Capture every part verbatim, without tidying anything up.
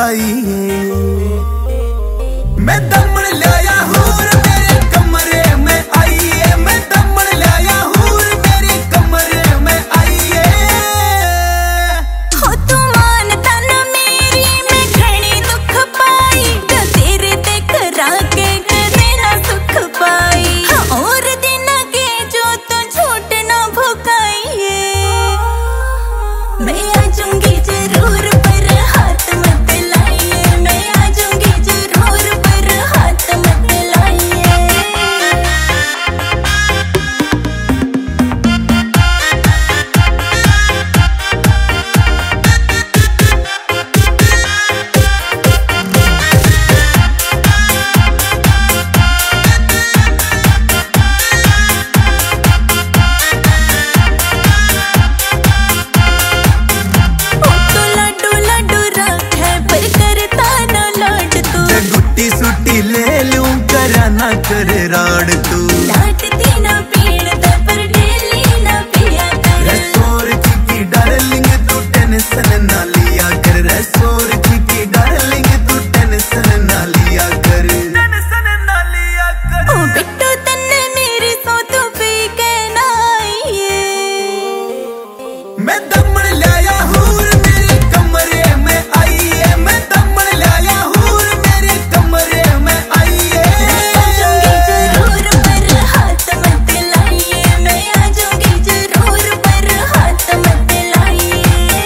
लगाइए। मैं दमन लाया हूर मेरे कमरे में आइए, मैं दमन लाया हूर मेरे कमरे में आइए। हो तू मानता ना मेरी मैं घणी दुख पाई, तो तेरे ते करा के कदे ना सुख पाई। और दिन के जो तो झूठ ना भुकाइए, मैं आ जाऊंगी जरूर पर हाथ मत लाइए, मैं आ जाऊंगी जरूर पर हाथ मत लाइए। सुटी ले लूं करा ना कर राड़ तू, डांटती ना पीड़ता पर डेली ना पिया कर। रसोर की डार्लिंग तू टेंशन ना लिया कर, रसोर की डार्लिंग तू टेंशन ना लिया कर, टेंशन ना लिया कर। ओ बिट्टू तन्ने मेरी सो तू पी के ना आइए। मैं दमन लाया हूर मेरे कमरे में आइए, मैं दमन लाया हूर मेरे कमरे में आइए। मैं आ जाऊंगी जरूर पर हाथ मत लाइए, मैं आ जाऊंगी जरूर पर हाथ मत लाइए।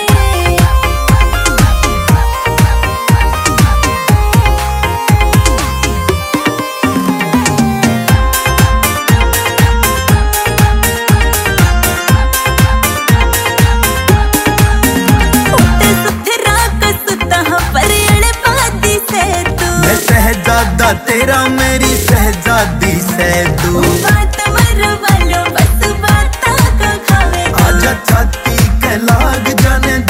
मैं शहजादा तेरा मेरी शहजादी से तू, बात मर वालों बस बात का खावे। आजा छाती के लाग जाने